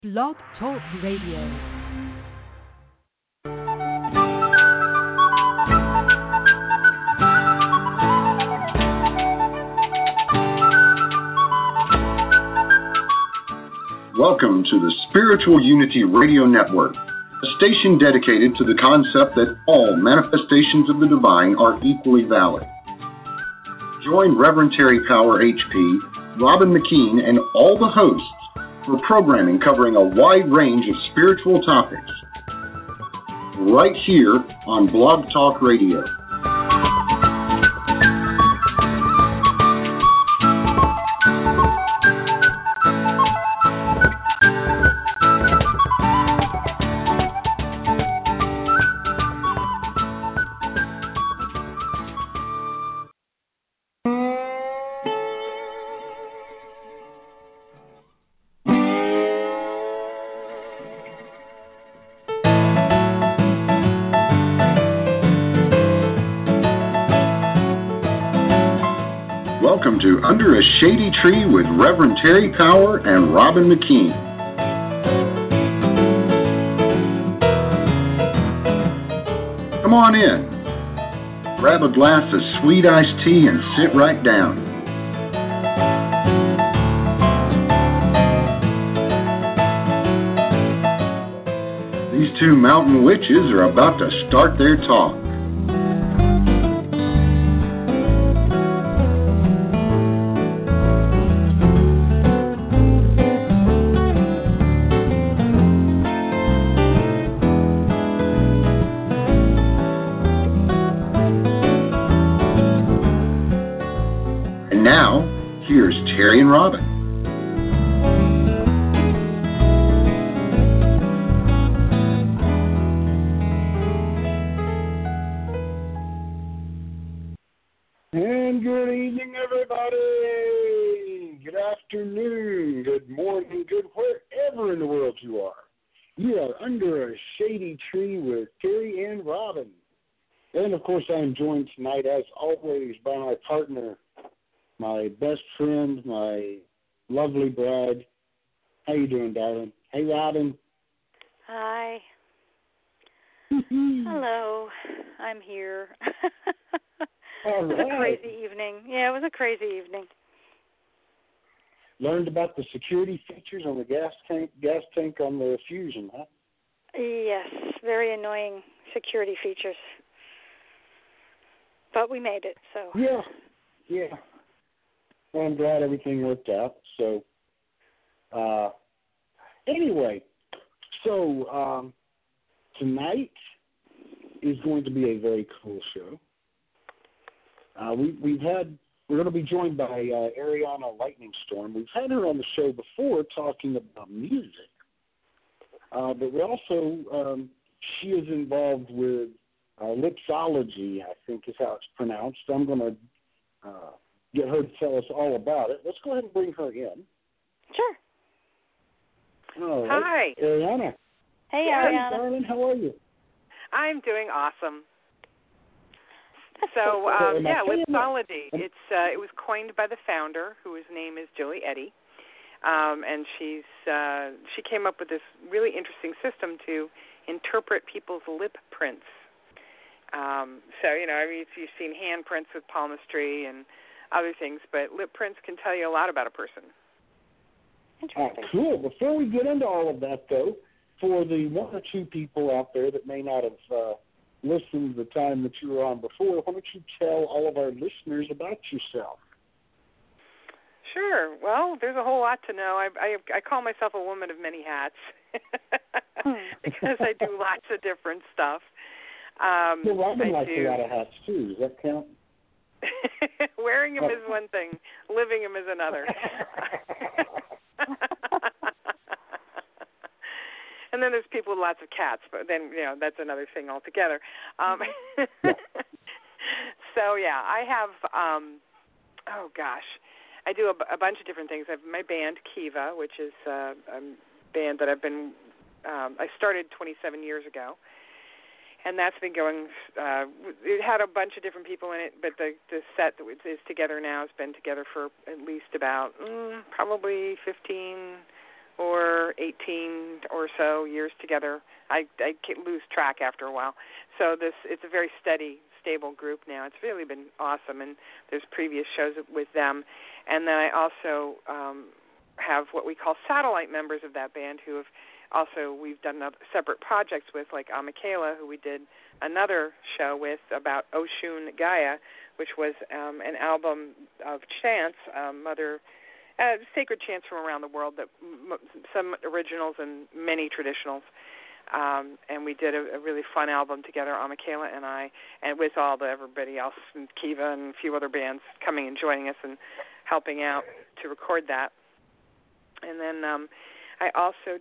Blog Talk Radio. Welcome to the Spiritual Unity Radio Network, a station dedicated to the concept that all manifestations of the divine are equally valid. Join Reverend Terry Power HP, Robin McKean, and all the hosts for programming covering a wide range of spiritual topics, right here on Blog Talk Radio. Welcome to Under a Shady Tree with Reverend Terry Power and Robin McKean. Come on in. Grab a glass of sweet iced tea and sit right down. These two mountain witches are about to start their talk. Now, here's Terry and Robin. And good evening, everybody. Good afternoon, good morning, good wherever in the world you are. You are under a shady tree with Terry and Robin. And, of course, I am joined tonight, as always, by my partner, my best friend, my lovely bride. How you doing, darling? Hey, Robin. Hi. Hello. I'm here. All It was right. a crazy evening. Yeah, it was a crazy evening. Learned about the security features on the gas tank on the Fusion, huh? Yes, very annoying security features. But we made it, so. Yeah. Well, I'm glad everything worked out. So, anyway, tonight is going to be a very cool show. We're going to be joined by Ariana Lightning Storm. We've had her on the show before talking about music, but we also she is involved with Lipsology, I think is how it's pronounced. I'm going to get her to tell us all about it. Let's go ahead and bring her in. Sure. All right. Hi. Ariana. Hey, Hi, Ariana. darling. How are you? I'm doing awesome. So, Lipsology. It was coined by the founder, whose name is Julie Eddy, and she came up with this really interesting system to interpret people's lip prints. You've seen handprints with palmistry and other things, but lip prints can tell you a lot about a person. Interesting. Cool. Before we get into all of that, though, for the one or two people out there that may not have listened the time that you were on before, why don't you tell all of our listeners about yourself? Sure. Well, there's a whole lot to know. I call myself a woman of many hats because I do lots of different stuff. Well, Robin likes a lot of hats, too. Does that count? Wearing them is one thing. Living them is another. And then there's people with lots of cats, but then, that's another thing altogether. I have, I do a bunch of different things. I have my band, Kiva, which is a band that I started 27 years ago. And that's been going, it had a bunch of different people in it, but the set that is together now has been together for at least about probably 15 or 18 or so years together. I lose track after a while. So it's a very steady, stable group now. It's really been awesome, and there's previous shows with them. And then I also have what we call satellite members of that band who have also, we've done separate projects with, like Michaela, who we did another show with about Oshun Gaia, which was an album of chants, sacred chants from around the world, that some originals and many traditionals. And we did a really fun album together, Michaela and I, and with everybody else, and Kiva and a few other bands coming and joining us and helping out to record that. And then I also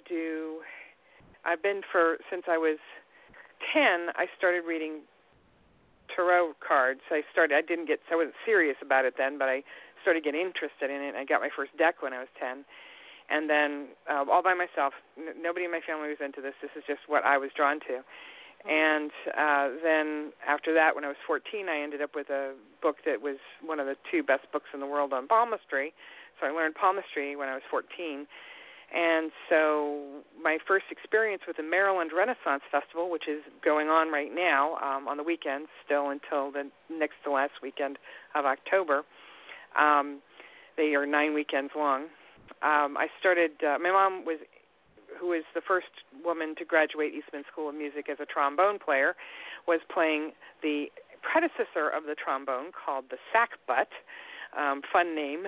since I was 10, I started reading tarot cards. I wasn't serious about it then, but I started getting interested in it. I got my first deck when I was 10. And then all by myself. Nobody in my family was into this. This is just what I was drawn to. And then after that, when I was 14, I ended up with a book that was one of the 2 best books in the world on palmistry. So I learned palmistry when I was 14. And so my first experience with the Maryland Renaissance Festival, which is going on right now on the weekends, still until the next to last weekend of October. They are 9 weekends long. I started, my mom who was the first woman to graduate Eastman School of Music as a trombone player, was playing the predecessor of the trombone called the sackbut, fun name,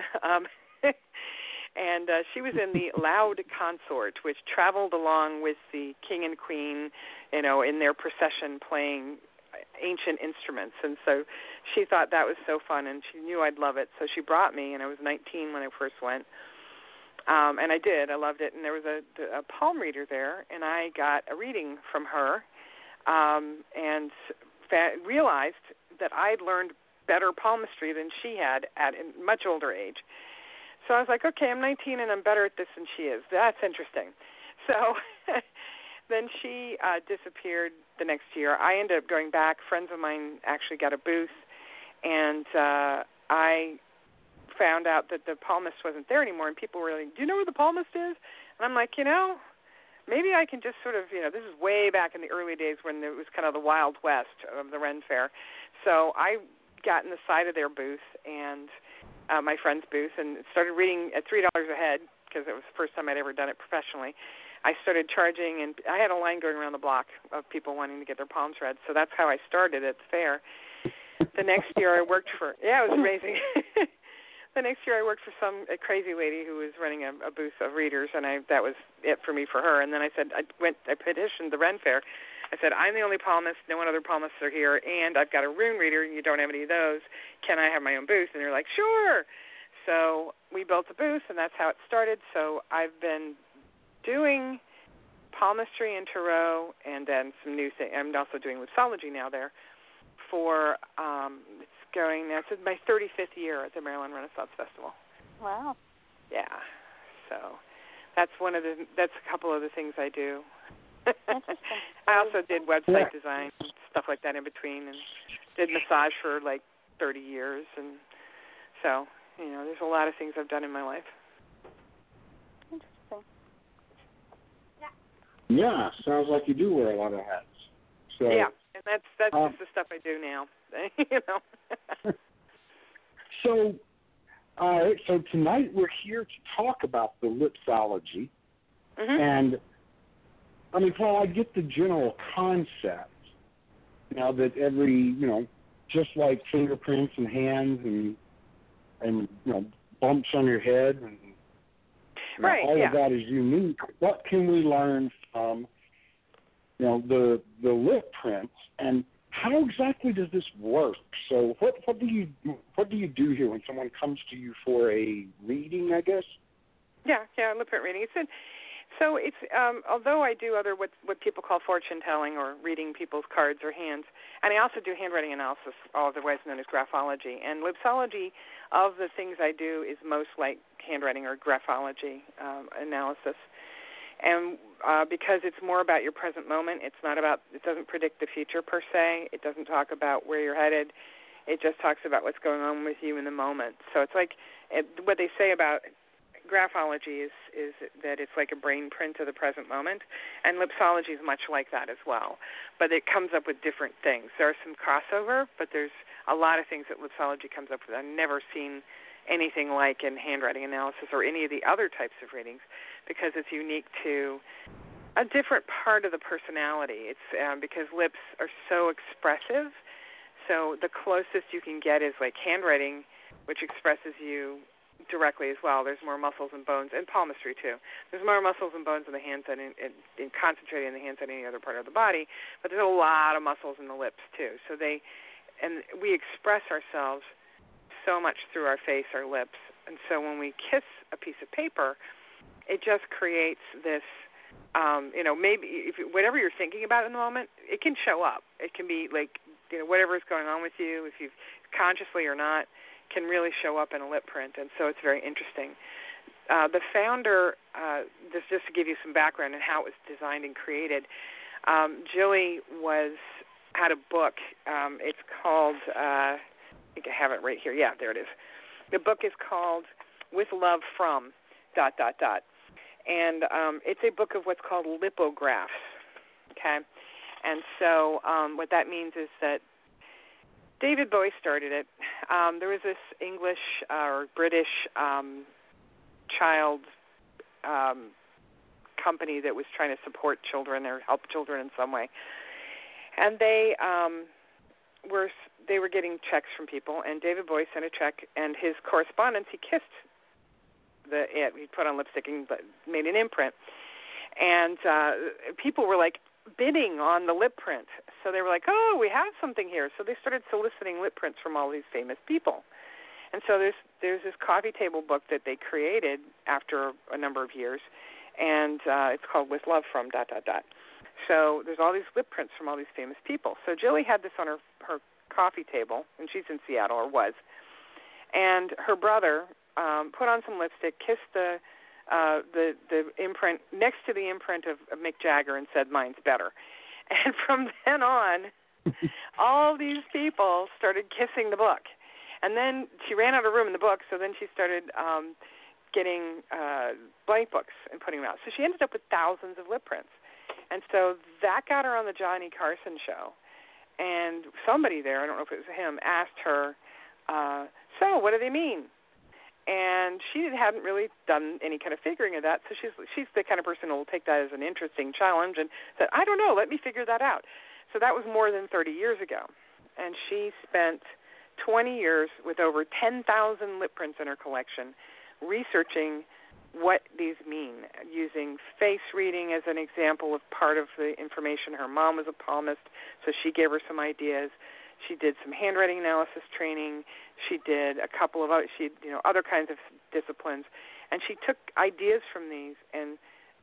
and she was in the loud consort, which traveled along with the king and queen, in their procession playing ancient instruments. And so she thought that was so fun, and she knew I'd love it. So she brought me, and I was 19 when I first went. And I did. I loved it. And there was a palm reader there, and I got a reading from her and realized that I'd learned better palmistry than she had at a much older age. So I was like, okay, I'm 19 and I'm better at this than she is. That's interesting. So then she disappeared the next year. I ended up going back. Friends of mine actually got a booth, and I found out that the palmist wasn't there anymore, and people were like, do you know where the palmist is? And I'm like, maybe I can just sort of, this is way back in the early days when it was kind of the Wild West of the Ren Fair. So I got in the side of their booth, and my friend's booth, and started reading at $3 a head, because it was the first time I'd ever done it professionally. I started charging, and I had a line going around the block of people wanting to get their palms read, so that's how I started at the fair. The next year I worked for, it was amazing. The next year I worked for a crazy lady who was running a booth of readers, and that was it for me for her. And then I said, I petitioned the Ren Fair. I said, I'm the only palmist, no one other palmists are here, and I've got a rune reader, and you don't have any of those. Can I have my own booth? And they're like, sure. So we built a booth, and that's how it started. So I've been doing palmistry and tarot, and then some new things. I'm also doing Lipsology now there for it's my 35th year at the Maryland Renaissance Festival. Wow. Yeah. So that's a couple of the things I do. I also did website design, stuff like that in between, and did massage for like 30 years. And so, there's a lot of things I've done in my life. Interesting. Yeah, sounds like you do wear a lot of hats. So, yeah, and that's just the stuff I do now. So tonight we're here to talk about the Lipsology, and Paul, I get the general concept. That every just like fingerprints and hands and bumps on your head and all of that is unique. What can we learn from the lip prints, and how exactly does this work? So what do you do here when someone comes to you for a reading, I guess? Yeah, lip print reading. So it's although I do other what people call fortune telling or reading people's cards or hands, and I also do handwriting analysis, otherwise known as graphology. And Lipsology, of the things I do, is most like handwriting or graphology analysis. And because it's more about your present moment, it doesn't predict the future per se. It doesn't talk about where you're headed. It just talks about what's going on with you in the moment. So it's like what they say about graphology is that it's like a brain print of the present moment, and lipsology is much like that as well. But it comes up with different things. There are some crossover, but there's a lot of things that lipsology comes up with. I've never seen anything like in handwriting analysis or any of the other types of readings, because it's unique to a different part of the personality. It's because lips are so expressive. So the closest you can get is like handwriting, which expresses you directly as well. There's more muscles and bones, and palmistry too. There's more muscles and bones in the hands than in concentrated in the hands than any other part of the body, but there's a lot of muscles in the lips too. So we express ourselves so much through our face, our lips, and so when we kiss a piece of paper, it just creates this. Maybe whatever you're thinking about in the moment, it can show up. It can be like, whatever is going on with you, if you've consciously or not, can really show up in a lip print, and so it's very interesting. The founder, just to give you some background on how it was designed and created, Jilly had a book. It's called, I think I have it right here. Yeah, there it is. The book is called With Love From ... And it's a book of what's called lipographs, okay? And so what that means is that David Bowie started it. There was this English or British child company that was trying to support children or help children in some way. And they were getting checks from people, and David Bowie sent a check, and his correspondence, he kissed he put on lipstick and made an imprint, and people were like bidding on the lip print. So they were like, "Oh, we have something here." So they started soliciting lip prints from all these famous people. And so there's this coffee table book that they created after a number of years, and it's called With Love From ... So there's all these lip prints from all these famous people. So Jilly had this on her coffee table, and she's in Seattle, or was, and her brother put on some lipstick, kissed the imprint next to the imprint of Mick Jagger, and said, "Mine's better." And from then on, all these people started kissing the book. And then she ran out of room in the book, so then she started getting blank books and putting them out. So she ended up with thousands of lip prints. And so that got her on the Johnny Carson show. And somebody there, I don't know if it was him, asked her, "So what do they mean?" And she hadn't really done any kind of figuring of that, so she's the kind of person who will take that as an interesting challenge and said, "I don't know, let me figure that out." So that was more than 30 years ago. And she spent 20 years with over 10,000 lip prints in her collection researching what these mean, using face reading as an example of part of the information. Her mom was a palmist, so she gave her some ideas. She did some handwriting analysis training. She did a couple of other kinds of disciplines, and she took ideas from these, and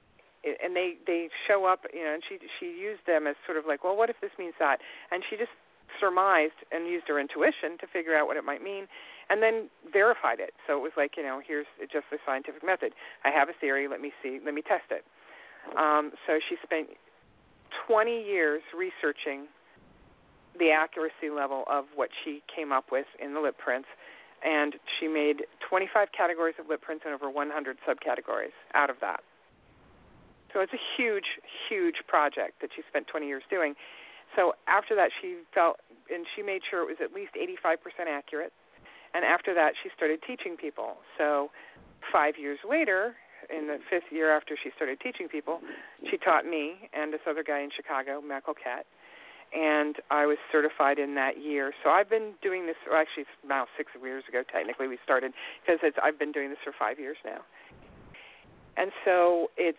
they show up, and she used them as sort of like, well, what if this means that? And she just surmised and used her intuition to figure out what it might mean, and then verified it. So it was like, here's just the scientific method. I have a theory. Let me test it. So she spent 20 years researching the accuracy level of what she came up with in the lip prints, and she made 25 categories of lip prints and over 100 subcategories out of that. So it's a huge, huge project that she spent 20 years doing. So after that, she made sure it was at least 85% accurate, and after that, she started teaching people. So 5 years later, in the 5th year after she started teaching people, she taught me and this other guy in Chicago, Michael Catt, and I was certified in that year. So I've been doing this, actually it's now 6 years ago technically we started, because I've been doing this for 5 years now. And so it's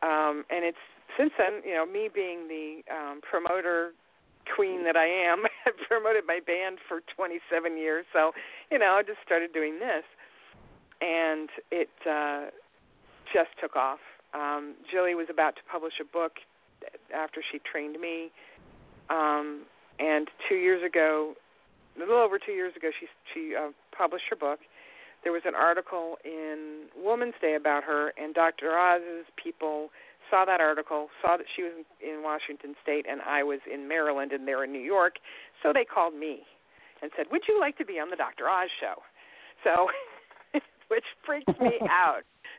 since then, me being the promoter queen that I am, I've promoted my band for 27 years. So, I just started doing this, and it just took off. Jilly was about to publish a book after she trained me. And 2 years ago, a little over 2 years ago, she published her book. There was an article in Woman's Day about her, and Dr. Oz's people saw that article, saw that she was in Washington State and I was in Maryland and they're in New York, so they called me and said, "Would you like to be on the Dr. Oz show?" So, which freaked me out.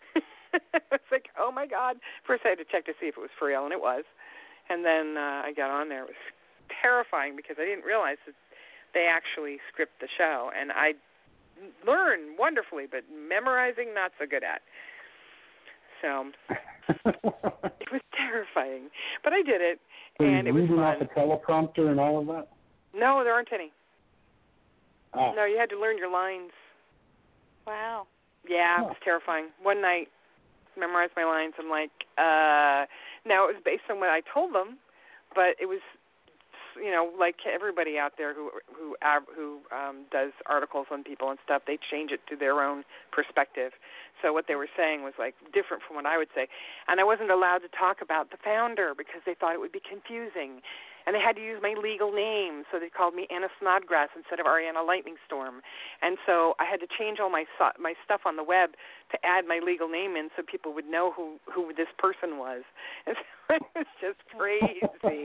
It's like, oh my God. First I had to check to see if it was for real, and it was. And then I got on there. It was terrifying because I didn't realize that they actually script the show, and I learn wonderfully, but memorizing not so good at. So it was terrifying, but I did it, and it was fun. Reading off a teleprompter and all of that? No, there aren't any. Oh. No, you had to learn your lines. Wow. Yeah, it was terrifying. One night, memorized my lines. I'm like, now it was based on what I told them, but it was, like everybody out there who does articles on people and stuff, they change it to their own perspective. So what they were saying was like different from what I would say, and I wasn't allowed to talk about the founder because they thought it would be confusing, and they had to use my legal name, so they called me Anna Snodgrass instead of Ariana Lightning Storm, and so I had to change all my stuff on the web to add my legal name in so people would know who this person was, and so it was just crazy.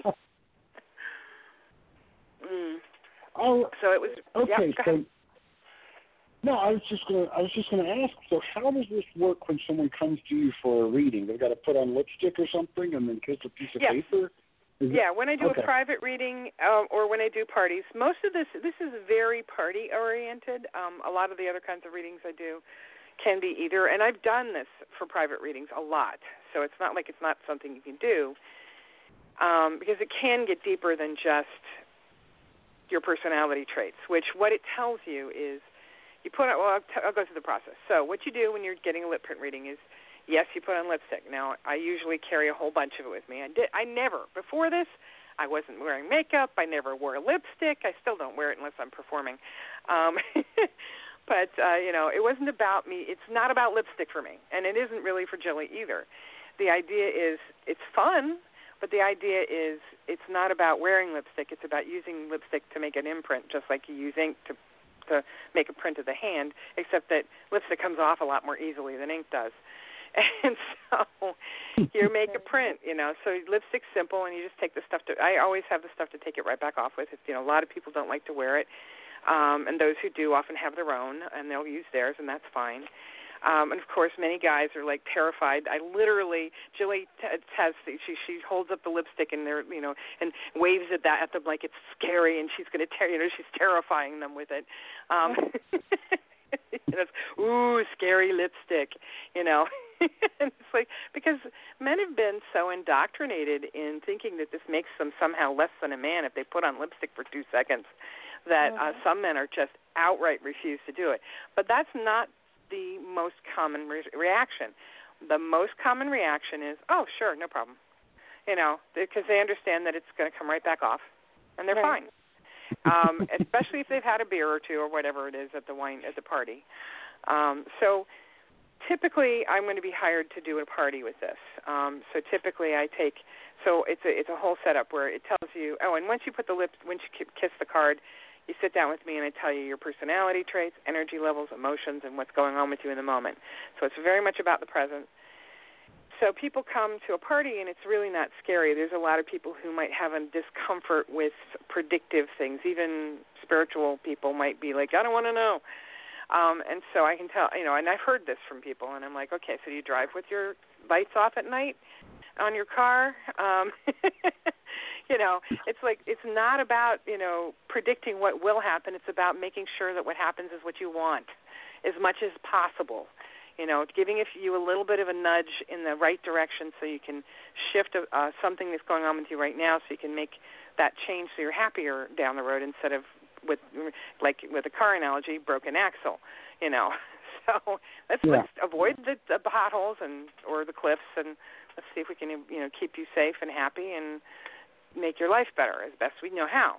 Oh, so it was okay. Yeah, So no, I was just gonna ask. So how does this work when someone comes to you for a reading? They've got to put on lipstick or something, and then kiss a piece of paper. When I do a private reading or when I do parties, most of this is very party oriented. A lot of the other kinds of readings I do can be either, and I've done this for private readings a lot. So it's not like it's not something you can do because it can get deeper than just your personality traits, which what it tells you is you put on, I'll go through the process. So what you do when you're getting a lip print reading is, yes, you put on lipstick. Now, I usually carry a whole bunch of it with me. I never, before this, I wasn't wearing makeup. I never wore lipstick. I still don't wear it unless I'm performing. But, it wasn't about me. It's not about lipstick for me, and it isn't really for Jilly either. The idea is it's fun, but the idea is it's not about wearing lipstick. It's about using lipstick to make an imprint, just like you use ink to make a print of the hand, except that lipstick comes off a lot more easily than ink does. And so you make a print, So lipstick's simple, and you just take the stuff I always have the stuff to take it right back off with. A lot of people don't like to wear it, and those who do often have their own, and they'll use theirs, and that's fine. And, of course, many guys are, terrified. Jilly she holds up the lipstick and and waves at them like it's scary, and she's going to she's terrifying them with it. Ooh, scary lipstick, And it's like, because men have been so indoctrinated in thinking that this makes them somehow less than a man if they put on lipstick for 2 seconds, that some men are just outright refuse to do it. But that's not the most common reaction. The most common reaction is, oh, sure, no problem, because they understand that it's going to come right back off, and they're fine. Especially if they've had a beer or two or whatever it is at the party. So typically, I'm going to be hired to do a party with this. So typically, it's a whole setup where it tells you. Oh, and once you kiss the card, you sit down with me and I tell you your personality traits, energy levels, emotions, and what's going on with you in the moment. So it's very much about the present. So people come to a party and it's really not scary. There's a lot of people who might have a discomfort with predictive things. Even spiritual people might be like, I don't want to know. And so I can tell, and I've heard this from people, and I'm like, okay, so do you drive with your lights off at night on your car? It's like, it's not about, predicting what will happen. It's about making sure that what happens is what you want as much as possible. Giving you a little bit of a nudge in the right direction so you can shift something that's going on with you right now so you can make that change so you're happier down the road instead of with a car analogy, broken axle, So let's avoid the potholes or the cliffs, and let's see if we can, keep you safe and happy and make your life better as best we know how,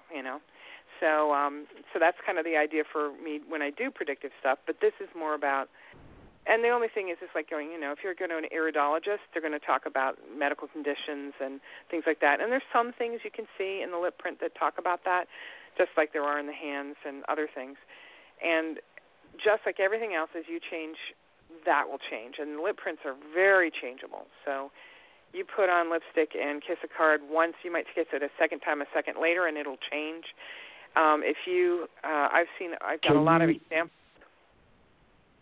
So that's kind of the idea for me when I do predictive stuff. But this is more about, and the only thing is, it's like going, if you're going to an iridologist, they're going to talk about medical conditions and things like that. And there's some things you can see in the lip print that talk about that, just like there are in the hands and other things. And just like everything else, as you change, that will change. And the lip prints are very changeable. So you put on lipstick and kiss a card once, you might kiss it a second time, a second later, and it'll change. I've got a lot of examples.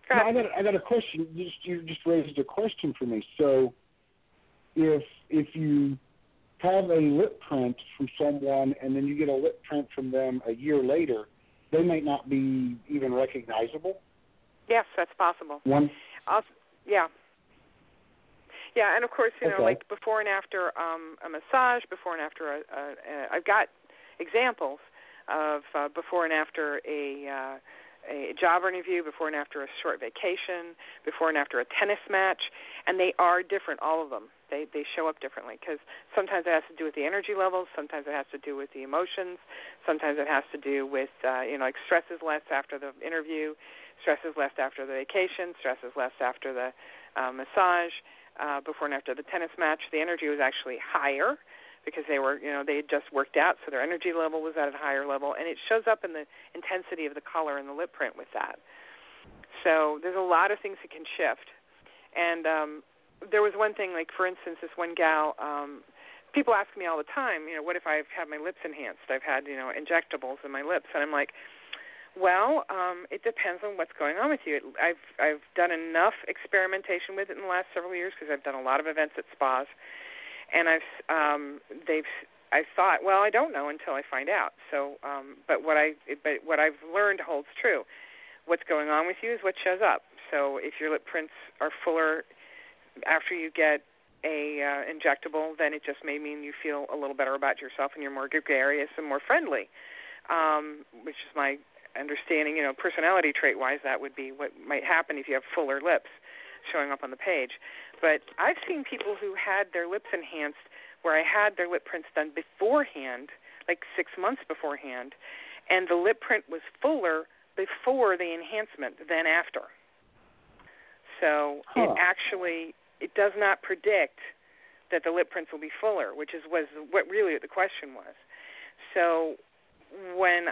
I got a question. You just raised a question for me. So, if you have a lip print from someone and then you get a lip print from them a year later, they might not be even recognizable? Yes, that's possible. Yeah. Yeah, and of course, like before and after a massage, before and after I've got examples of before and after a job interview, before and after a short vacation, before and after a tennis match, and they are different, all of them. They show up differently because sometimes it has to do with the energy levels, sometimes it has to do with the emotions, sometimes it has to do with, like stress is less after the interview, stress is less after the vacation, stress is less after the massage, before and after the tennis match. The energy was actually higher because they had just worked out, so their energy level was at a higher level, and it shows up in the intensity of the color and the lip print with that. So there's a lot of things that can shift. And there was one thing, like, for instance, this one gal, people ask me all the time, what if I've had my lips enhanced? I've had, injectables in my lips. And I'm like, well, it depends on what's going on with you. I've done enough experimentation with it in the last several years because I've done a lot of events at spas. And I thought, well, I don't know until I find out. So, but what I've learned holds true. What's going on with you is what shows up. So if your lip prints are fuller after you get a injectable, then it just may mean you feel a little better about yourself and you're more gregarious and more friendly, which is my understanding. Personality trait-wise, that would be what might happen if you have fuller lips showing up on the page. But I've seen people who had their lips enhanced where I had their lip prints done beforehand, like 6 months beforehand, and the lip print was fuller before the enhancement than after. So it does not predict that the lip prints will be fuller, which was what really the question was. So when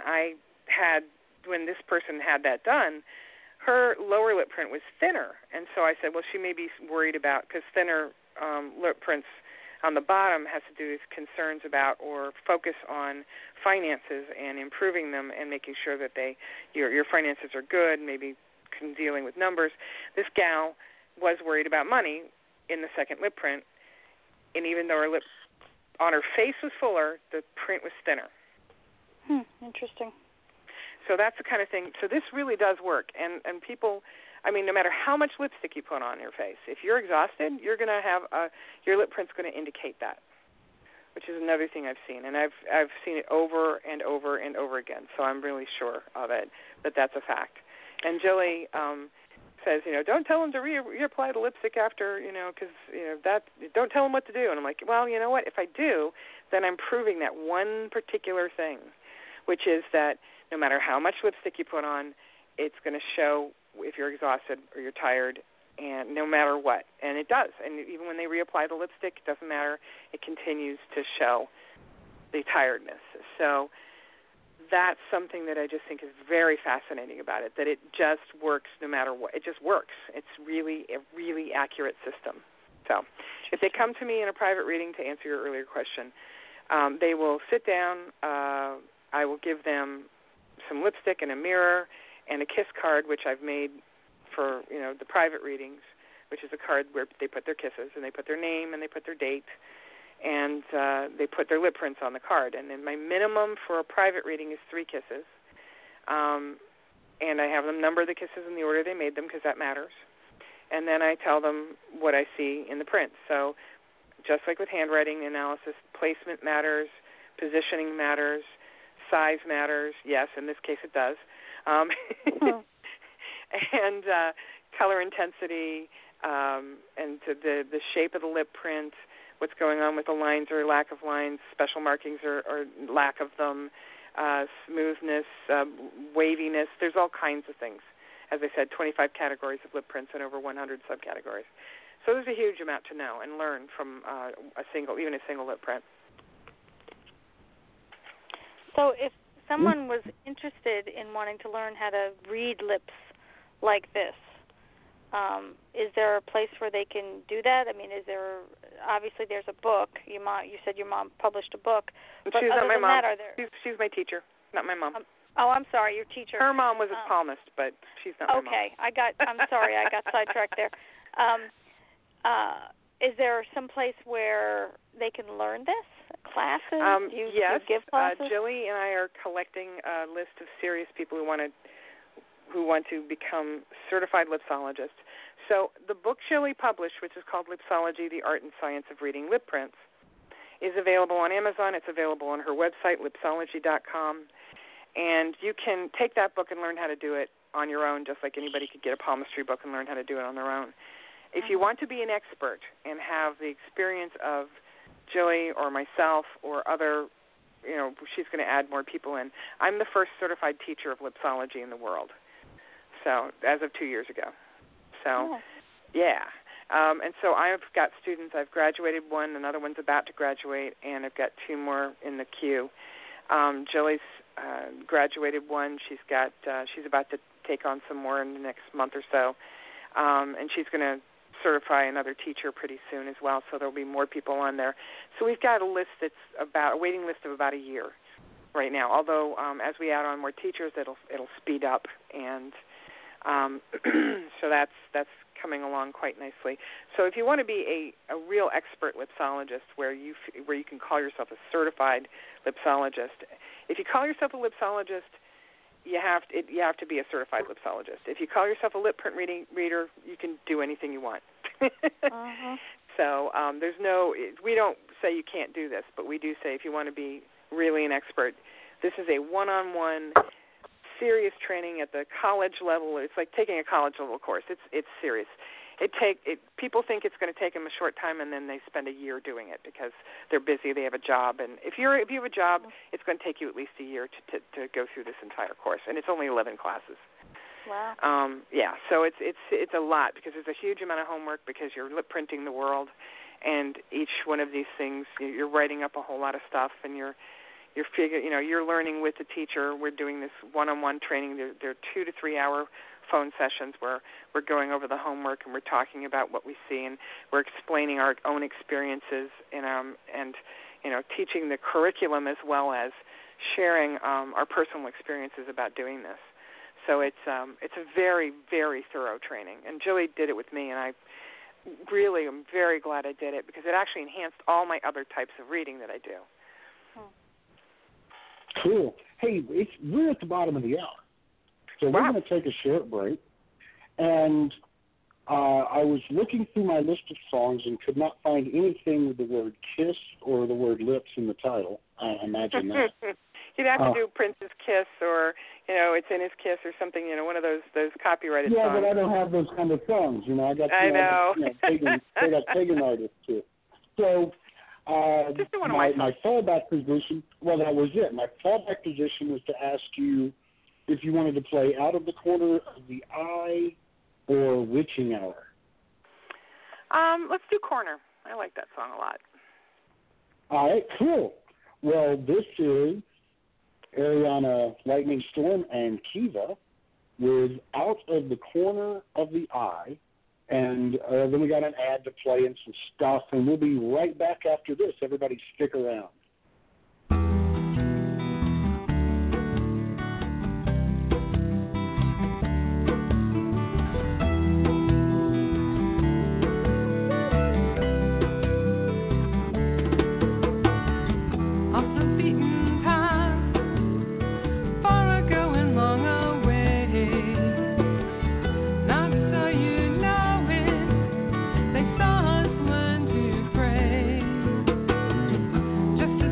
this person had that done, her lower lip print was thinner, and so I said, well, she may be worried about, because thinner lip prints on the bottom has to do with concerns about or focus on finances and improving them and making sure that your finances are good, maybe dealing with numbers. This gal was worried about money in the second lip print, and even though her lip on her face was fuller, the print was thinner. Interesting. So that's the kind of thing. So this really does work, and people, no matter how much lipstick you put on your face, if you're exhausted, you're going to have your lip print's going to indicate that, which is another thing I've seen, and I've seen it over and over and over again. So I'm really sure of it that that's a fact. And Jilly says, don't tell them to reapply the lipstick after, because don't tell them what to do. And I'm like, well, you know what? If I do, then I'm proving that one particular thing, which is that no matter how much lipstick you put on, it's going to show if you're exhausted or you're tired, and no matter what. And it does. And even when they reapply the lipstick, it doesn't matter. It continues to show the tiredness. So that's something that I just think is very fascinating about it, that it just works no matter what. It just works. It's really a really accurate system. So if they come to me in a private reading, to answer your earlier question, they will sit down. I will give them some lipstick and a mirror and a kiss card, which I've made for the private readings, which is a card where they put their kisses and they put their name and they put their date, and they put their lip prints on the card. And then my minimum for a private reading is 3 kisses, and I have them number the kisses in the order they made them because that matters. And then I tell them what I see in the print. So just like with handwriting analysis, placement matters, positioning matters, size matters. Yes, in this case it does. And color intensity, and the shape of the lip print, what's going on with the lines or lack of lines, special markings or lack of them, smoothness, waviness. There's all kinds of things. As I said, 25 categories of lip prints and over 100 subcategories. So there's a huge amount to know and learn from even a single lip print. So if someone was interested in wanting to learn how to read lips like this, is there a place where they can do that? Obviously there's a book. You said your mom published a book. But she's not my mom. That, she's my teacher, not my mom. Oh, I'm sorry, your teacher. Her mom was a palmist, but she's not my mom. Okay, I'm sorry, I got sidetracked there. Is there some place where they can learn this? Classes? Do you give classes? Jilly and I are collecting a list of serious people who want to become certified lipsologists. So the book Jilly published, which is called Lipsology: The Art and Science of Reading Lip Prints, is available on Amazon. It's available on her website, lipsology.com. And you can take that book and learn how to do it on your own, just like anybody could get a palmistry book and learn how to do it on their own. If you want to be an expert and have the experience of Jilly or myself or other, she's going to add more people in. I'm the first certified teacher of lipsology in the world, so as of 2 years ago. So, yeah. And so I've got students. I've graduated one. Another one's about to graduate, and I've got 2 more in the queue. Jilly's graduated one. She's about to take on some more in the next month or so, and she's going to certify another teacher pretty soon as well. So there'll be more people on there. So we've got a list that's about a waiting list of about a year right now. Although as we add on more teachers, it'll speed up, and so that's coming along quite nicely. So if you want to be a real expert lipsologist, where you can call yourself a certified lipsologist, if you call yourself a lipsologist, you have to be a certified lipsologist. If you call yourself a lip print reader, you can do anything you want. So we don't say you can't do this, but we do say if you want to be really an expert, this is a one-on-one serious training at the college level. It's like taking a college level course. It's serious. People think it's going to take them a short time, and then they spend a year doing it because they're busy. They have a job, and if you have a job, it's going to take you at least a year to go through this entire course, and it's only 11 classes. Wow. So it's a lot because there's a huge amount of homework because you're lip printing the world, and each one of these things you're writing up a whole lot of stuff, and you're learning with the teacher. We're doing this one-on-one training. There are 2 to 3 hour phone sessions where we're going over the homework and we're talking about what we see, and we're explaining our own experiences and teaching the curriculum as well as sharing our personal experiences about doing this. So it's a very, very thorough training, and Jilly did it with me, and I really am very glad I did it because it actually enhanced all my other types of reading that I do. Cool. Hey, we're at the bottom of the hour, so we're going to take a short break. And I was looking through my list of songs and could not find anything with the word kiss or the word lips in the title. I imagine that. You'd have to do Prince's Kiss or, It's in His Kiss or something, one of those copyrighted songs. Yeah, but I don't have those kind of songs. I know. They got pagan artists too. So my fallback position, that was it. My fallback position was to ask you if you wanted to play Out of the Corner of the Eye or Witching Hour. Let's do Corner. I like that song a lot. All right, cool. Well, this is Ariana Lightning Storm and Kiva with Out of the Corner of the Eye. And then we got an ad to play and some stuff, and we'll be right back after this. Everybody stick around. Just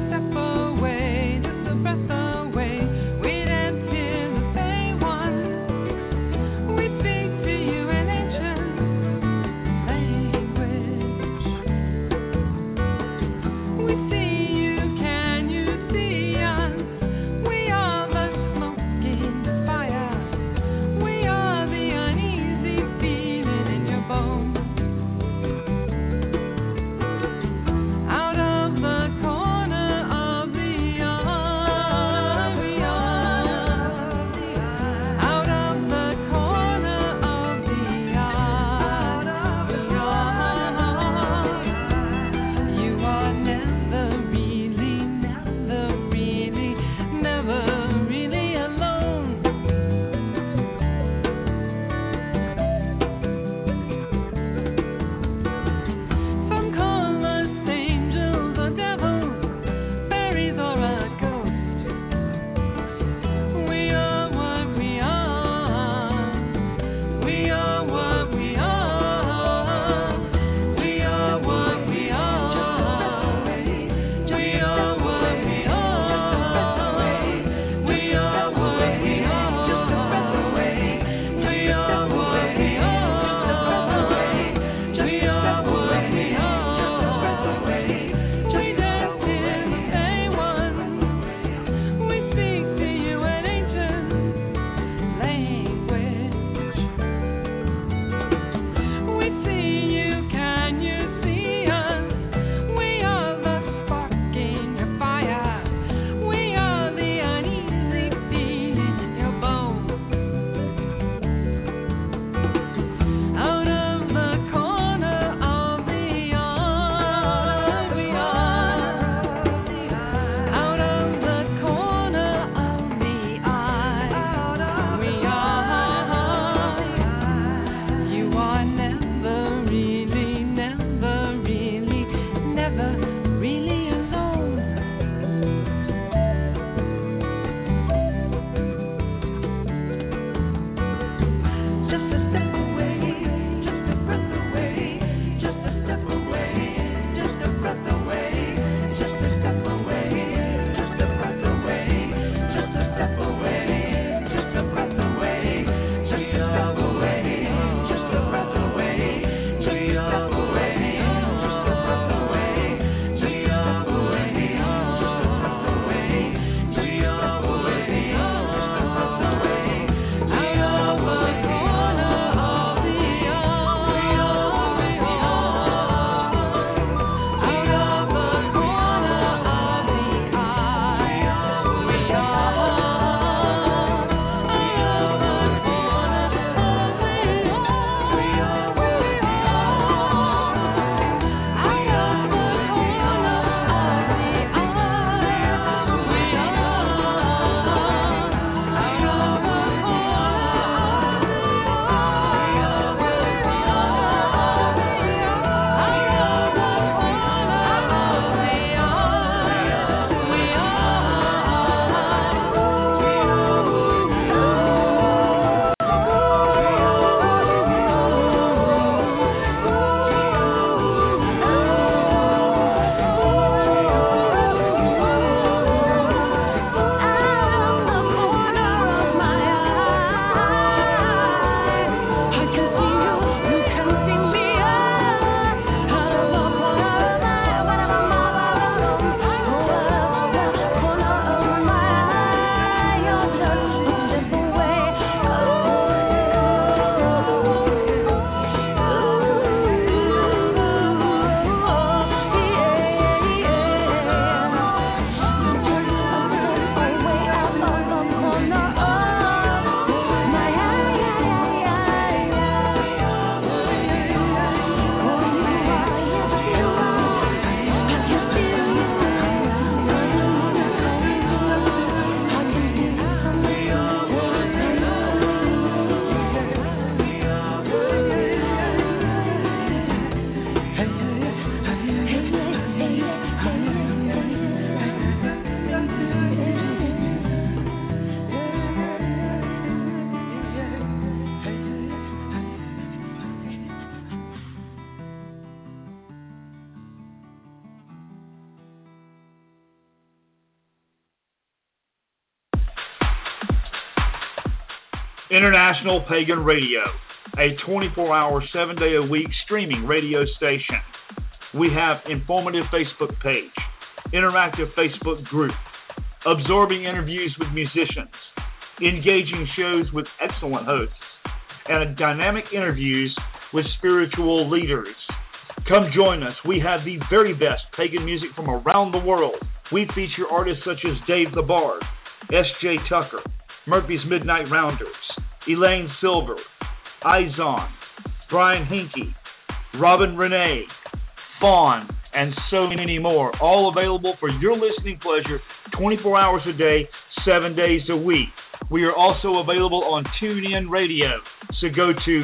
International Pagan Radio, a 24-hour, 7-day-a-week streaming radio station. We have informative Facebook page, interactive Facebook group, absorbing interviews with musicians, engaging shows with excellent hosts, and dynamic interviews with spiritual leaders. Come join us. We have the very best pagan music from around the world. We feature artists such as Dave the Bard, S.J. Tucker, Murphy's Midnight Rounders, Elaine Silver, Izon, Brian Hinkie, Robin Renee, Fawn, and so many more, all available for your listening pleasure 24 hours a day, 7 days a week. We are also available on TuneIn Radio, so go to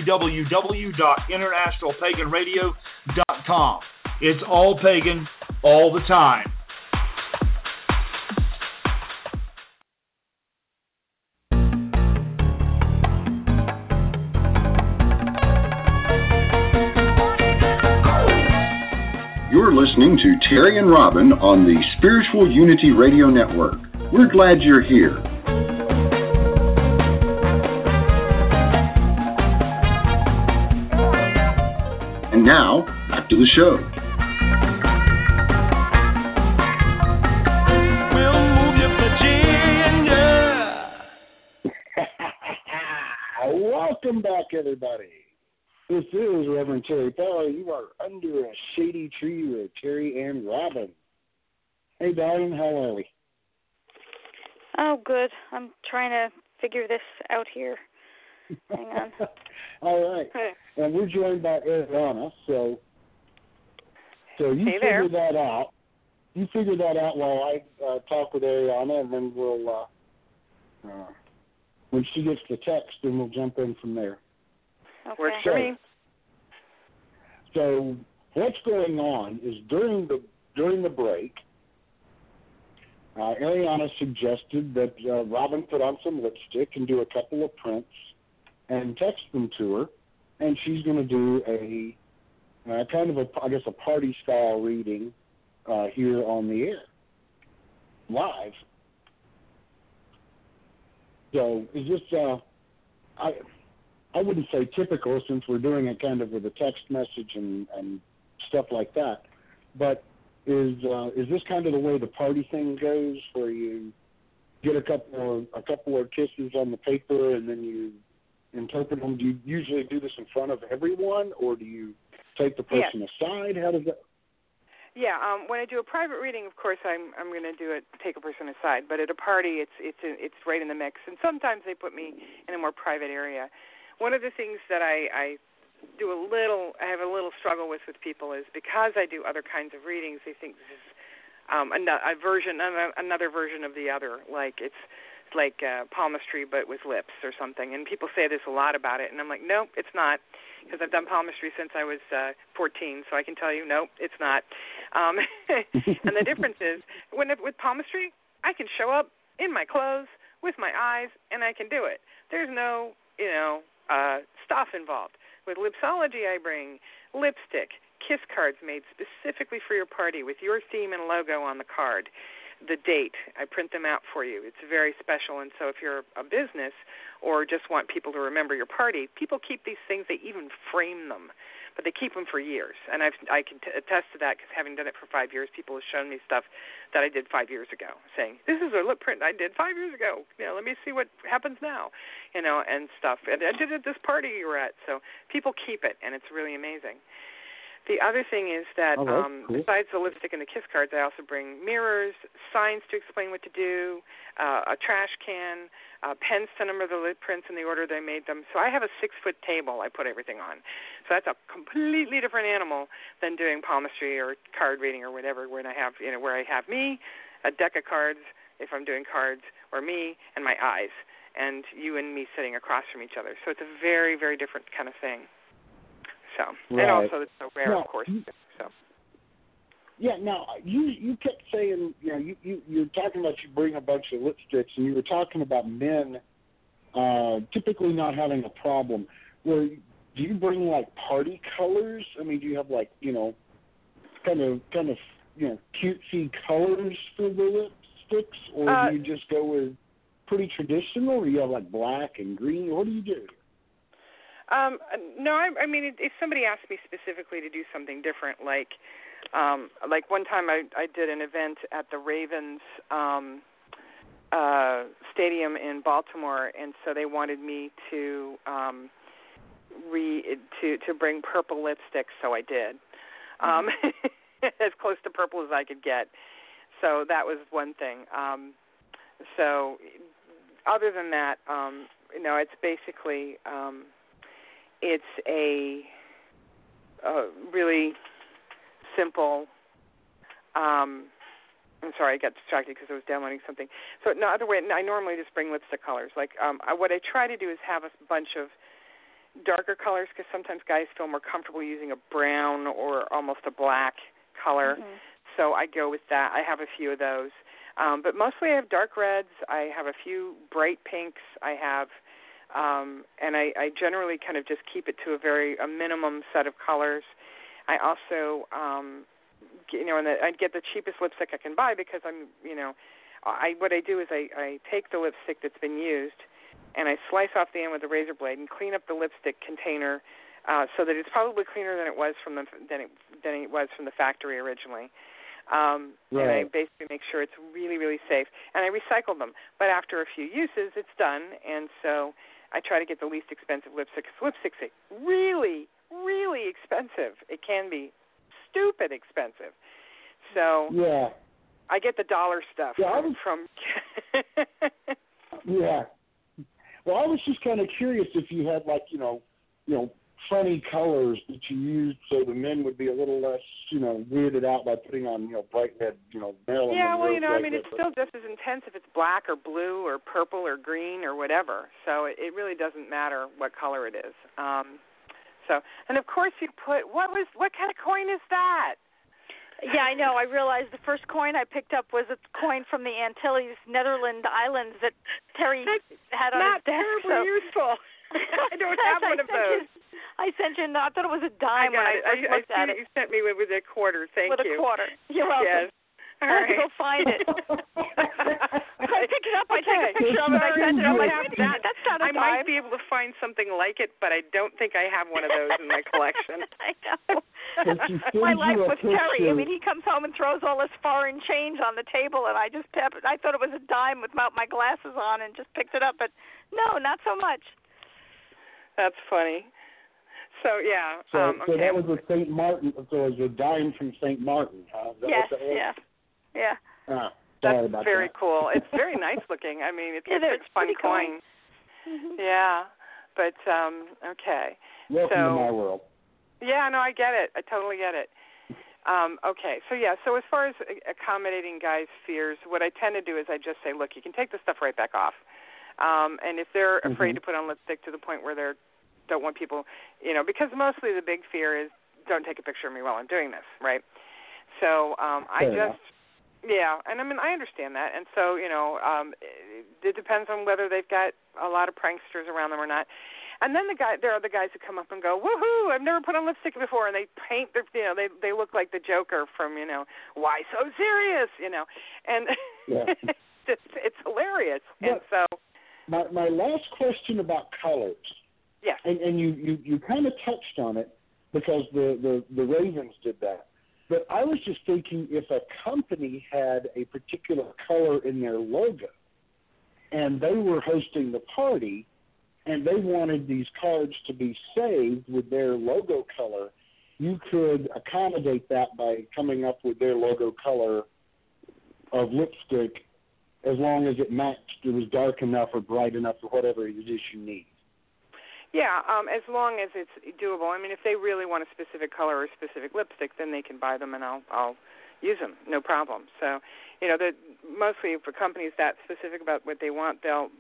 www.internationalpaganradio.com. It's all pagan, all the time. You're listening to Terry and Robin on the Spiritual Unity Radio Network. We're glad you're here. And now, back to the show. We'll move you, Virginia. Welcome back, everybody. This is Reverend Terry Fowler. You are under a shady tree with Terry and Robin. Hey, darling, how are we? Oh, good. I'm trying to figure this out here. Hang on. All right. Hey. And we're joined by Ariana, so you Hey figure there. that out. You figure that out while I talk with Ariana, and then we'll, when she gets the text, then we'll jump in from there. Okay. Works for me. So what's going on is during the break, Ariana suggested that Robin put on some lipstick and do a couple of prints and text them to her, and she's going to do a kind of a party style reading here on the air, live. So is this I wouldn't say typical, since we're doing it kind of with a text message and stuff like that. But is this kind of the way the party thing goes, where you get a couple of kisses on the paper and then you interpret them? Do you usually do this in front of everyone, or do you take the person aside? How does that? Yeah, when I do a private reading, of course, I'm going to take a person aside. But at a party, it's right in the mix, and sometimes they put me in a more private area. One of the things that I have a little struggle with people is, because I do other kinds of readings, they think this is another version of the other, like it's like palmistry but with lips or something. And people say this a lot about it, and I'm like, no, it's not, because I've done palmistry since I was 14, so I can tell you, no, it's not. And the difference is, with palmistry, I can show up in my clothes with my eyes, and I can do it. There's no, stuff involved. With Lipsology, I bring lipstick, kiss cards made specifically for your party with your theme and logo on the card, the date. I print them out for you. It's very special, and so if you're a business or just want people to remember your party, people keep these things. They even frame them, but they keep them for years. And I can attest to that, because having done it for 5 years, people have shown me stuff that I did 5 years ago, saying, this is a lip print I did 5 years ago. Let me see what happens now, and stuff. And I did it at this party you were at. So people keep it, and it's really amazing. The other thing is that cool. Besides the lipstick and the kiss cards, I also bring mirrors, signs to explain what to do, a trash can, pens to number the lip prints in the order they made them. So I have a 6-foot table I put everything on. So that's a completely different animal than doing palmistry or card reading or whatever, when I have, where I have me, a deck of cards, if I'm doing cards, or me and my eyes, and you and me sitting across from each other. So it's a very, very different kind of thing. So, right. And also it's so rare, now, of course. So. Yeah. Now you kept saying, you're talking about you bring a bunch of lipsticks, and you were talking about men typically not having a problem. Well, do you bring like party colors? I mean, do you have like kind of cutesy colors for the lipsticks, or do you just go with pretty traditional, or you have like black and green? What do you do? No, I mean, if somebody asked me specifically to do something different, like one time I did an event at the Ravens stadium in Baltimore, and so they wanted me to bring purple lipstick, so I did, as close to purple as I could get. So that was one thing. So other than that, it's basically it's a really simple. I'm sorry, I got distracted because I was downloading something. So no other way. I normally just bring lipstick colors. Like what I try to do is have a bunch of darker colors, because sometimes guys feel more comfortable using a brown or almost a black color. Mm-hmm. So I go with that. I have a few of those. But mostly I have dark reds. I have a few bright pinks. I have, and I generally kind of just keep it to a minimum set of colors. I also, and I get the cheapest lipstick I can buy, because what I do is I take the lipstick that's been used and I slice off the end with a razor blade and clean up the lipstick container so that it's probably cleaner than it was from the factory originally. Right. And I basically make sure it's really, really safe. And I recycle them. But after a few uses, it's done. And so I try to get the least expensive lipstick, because lipstick's really, really expensive. It can be stupid expensive. So yeah, I get the dollar stuff from yeah. Well, I was just kind of curious if you had funny colors that you used, so the men would be a little less, weirded out by putting on, bright red, Marilyn. Yeah, well, it's still just as intense if it's black or blue or purple or green or whatever. So it really doesn't matter what color it is. And of course you put, what kind of coin is that? Yeah, I know. I realized the first coin I picked up was a coin from the Antilles, Netherlands Islands that Terry had on his desk. Not terribly useful. I don't have one of those. I sent you. I thought it was a dime when I first looked at it. You sent me with a quarter. Thank you. With a quarter. You're welcome. Yes. All I have to go find it. I picked it up. I take a picture of it. I sent it. I'm like, that's not a dime. I might be able to find something like it, but I don't think I have one of those in my collection. I know. My life with Terry. I mean, he comes home and throws all this foreign change on the table, and I thought it was a dime without my glasses on, and just picked it up. But no, not so much. That's funny. So yeah. So okay. that was a St. Martin. So it was a dime from St. Martin. Yes. Yeah. That's very cool. It's very nice looking. I mean, it's a fun coin. Mm-hmm. Yeah, but okay. Welcome to my world. Yeah, no, I get it. I totally get it. Okay, so as far as accommodating guys' fears, what I tend to do is I just say, look, you can take the stuff right back off. And if they're afraid to put on lipstick to the point where they don't want people, because mostly the big fear is don't take a picture of me while I'm doing this, right? So yeah, and I mean, I understand that. And so, it depends on whether they've got a lot of pranksters around them or not. And then there are the guys who come up and go, woohoo, I've never put on lipstick before, and they paint their, they look like the Joker from, Why So Serious, and it's hilarious. But and so my last question about colors. Yes. And you kind of touched on it because the Ravens did that. But I was just thinking, if a company had a particular color in their logo and they were hosting the party and they wanted these cards to be saved with their logo color, you could accommodate that by coming up with their logo color of lipstick as long as it matched, it was dark enough or bright enough or whatever it is you need. Yeah, as long as it's doable. I mean, if they really want a specific color or a specific lipstick, then they can buy them, and I'll use them, no problem. So, mostly for companies that specific about what they want, they'll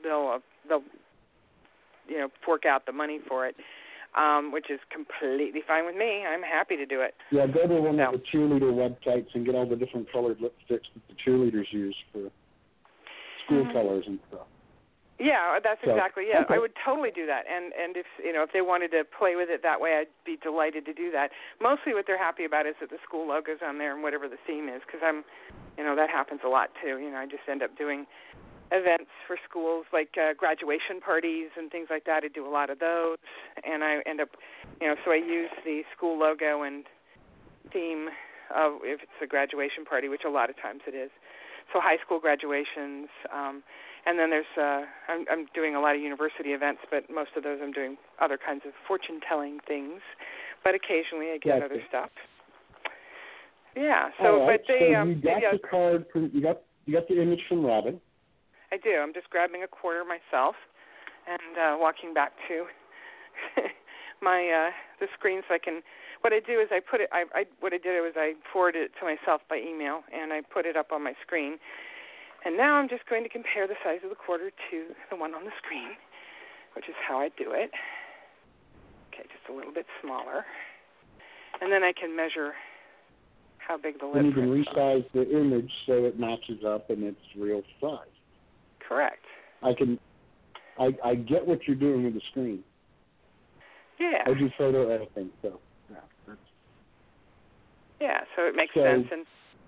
fork out the money for it, which is completely fine with me. I'm happy to do it. Yeah, go to one of the cheerleader websites and get all the different colored lipsticks that the cheerleaders use for school colors and stuff. Yeah, that's exactly. Yeah, okay. I would totally do that. And if if they wanted to play with it that way, I'd be delighted to do that. Mostly, what they're happy about is that the school logo's on there and whatever the theme is, because that happens a lot too. I just end up doing events for schools, like graduation parties and things like that. I do a lot of those, and I end up, so I use the school logo and theme of, if it's a graduation party, which a lot of times it is. So high school graduations, and then there's, I'm doing a lot of university events, but most of those I'm doing other kinds of fortune-telling things, but occasionally I get other stuff. Yeah, so, right, but they... So you got the card, you got the image from Robin. I do. I'm just grabbing a quarter myself and walking back to my the screen so I can. What I do is I put it. What I did was I forwarded it to myself by email and I put it up on my screen. And now I'm just going to compare the size of the quarter to the one on the screen, which is how I do it. Okay, just a little bit smaller, and then I can measure how big the lip. And you can prints resize the image so it matches up and it's real size. Correct. I get what you're doing with the screen. Yeah. I do photo editing, so yeah. So it makes sense, and